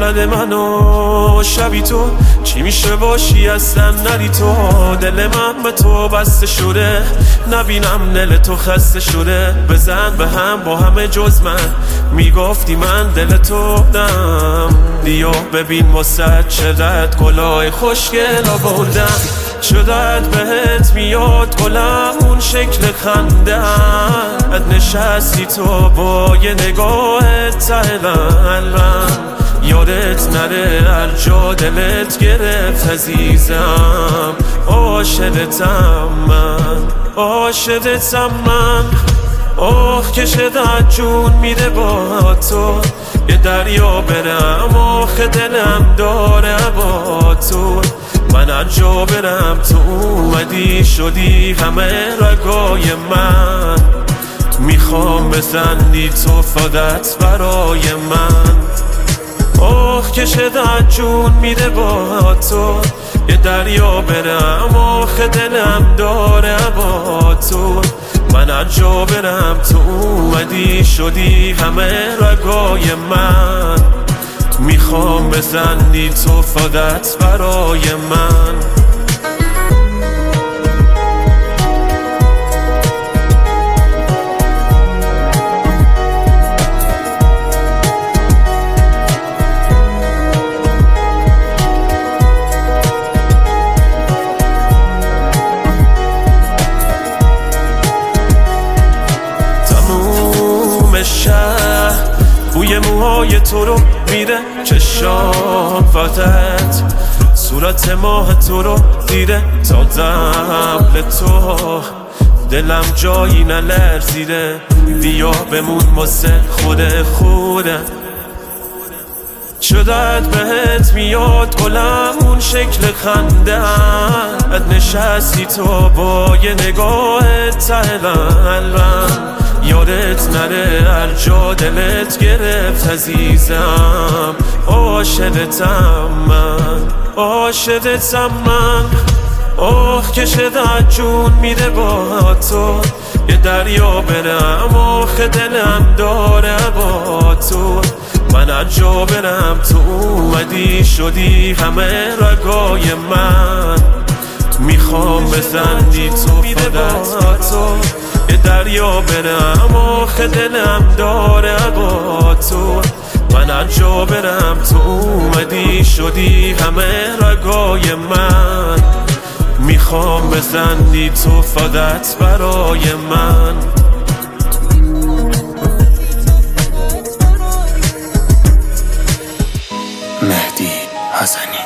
زده منو شبی تو، چی میشه باشی اصلا ندی تو. دل من به تو بسته شده، نبینم دل تو خسته شده. بزن به هم با همه جز من، میگفتی من دل تو دم. بیا ببین واسه چقدر گلای خوشگل آوردم، چقدر بهت میاد گلم اون شکل خنده. نشستی تو با یه نگاهت ته قلبم، یادت نره هر جا دلت گرفت عزیزم. عاشقتم من، عاشقتم من. آخ که شدت جون میده با تو، یه دریا برم آخه دلم داره با تو. من هر جا برم تو اومدی شدی همه رگای من. تو میخوام بزنی تو فقط برای من. آخ که شدت جون میده با تو، یه دریا برم آخه دلم داره با تو. من هر جا برم تو اومدی شدی همه رگای من. تو میخوام بزنی تو فقط برای من. شهر بوی موهای تو رو میده، چشام فقط صورت ماه تو رو دیده. تا قبل تو دلم جایی نلرزیده، بیا بمون واسه خودم. چقدر بهت میاد گلم اون شکل خنده. نشستی تو با یه نگاهت ته قلبم، یادت نره هر جا دلت گرفت عزیزم. عاشقتم من، عاشقتم من. آخ که شدت جون میده با تو، یه دریا برم آخه دلم داره با تو. من هر جا برم تو اومدی شدی همه رگای من. تو میخوام بزنی تو فقط تو، یه دریا برم آخه دلم داره با تو. من هر جا برم تو اومدی شدی همه رگای من. میخوام بزنی تو فقط برای من. مهدی حسنی.